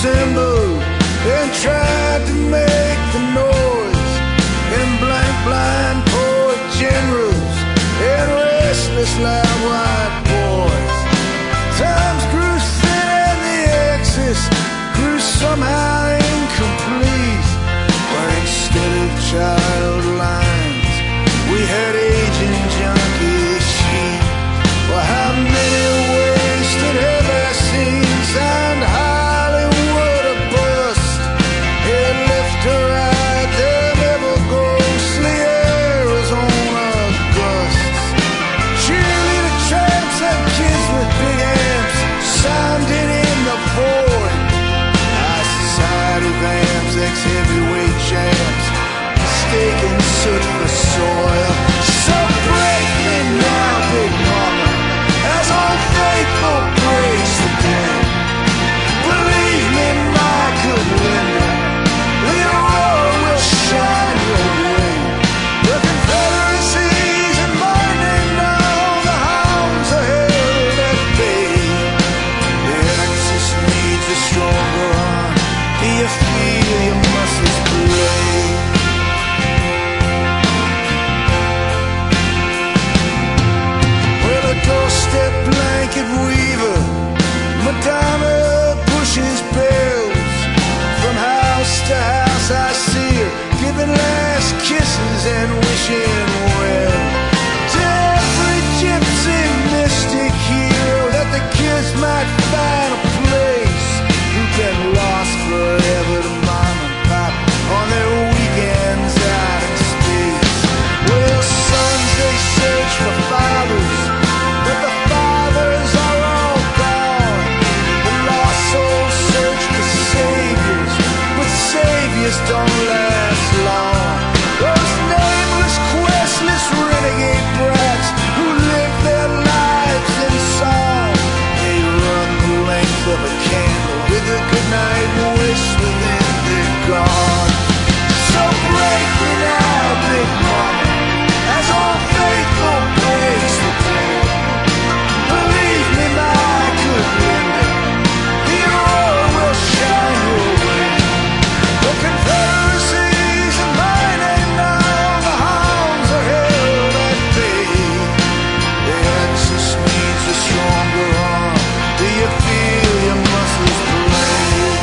assembled and tried to make the noise. And blank blind poor generals and restless loud white boys. Times grew thin and the axis grew somehow incomplete. But instead of child lines, we had aging junkie sheep. Well, how many wasted heavy scenes and Hollywood a bust? It left to right them ever ghostly Arizona gusts. Cheerleader tramps and kids with big amps sounding in the void. High society vamps, ex-heavyweight champs, mistaken soot for soil. So break me now, Big Mama, as old faithful breaks the dam. Believe me, my good Linda, the aurora will shine your way. The Confederacy's and mining now, the hounds are held at bay. The Axis needs a stronger arm. Do you feel your muscles play? Well, a doorstep blanket weaver, Madonna pushes bells. From house to house I see her, giving last kisses and wishing well. To every gypsy mystic hero, that the kids might find a place. Who've been lost forever to mom and pop on their weekends out in space. Well, sons, they search for fathers, but the fathers are all gone. The lost souls search for saviors, but saviors don't last long. Those nameless, questless, renegade brats who live their lives in song, they run the length of a candle with a goodnight wish within their gone. So break me now, Big Mama, as old faithful breaks the dam. Believe me, my good Linda, the aurora will shine your way. The Confederacy's a mining now, the hounds are held at bay. The Axis needs a stronger arm. Do you feel your muscles play?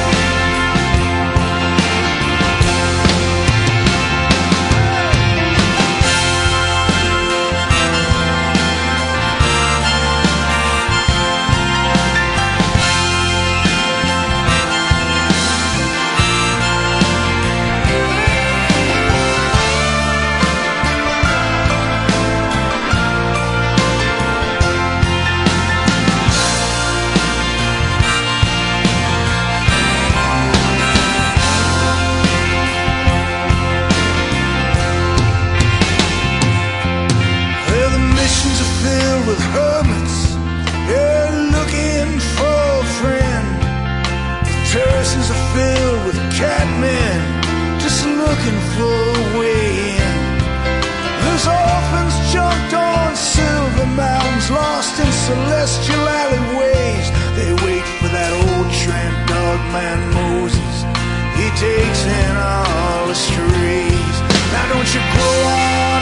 Well, the missions are filled with hermits, they're looking for a friend. The terraces are filled with catmen, just looking for a way in. There's orphans jumped on silver mountains, lost in celestial alleyways. They wait for that old tramp dog man Moses, he takes in all the strays. Now don't you grow up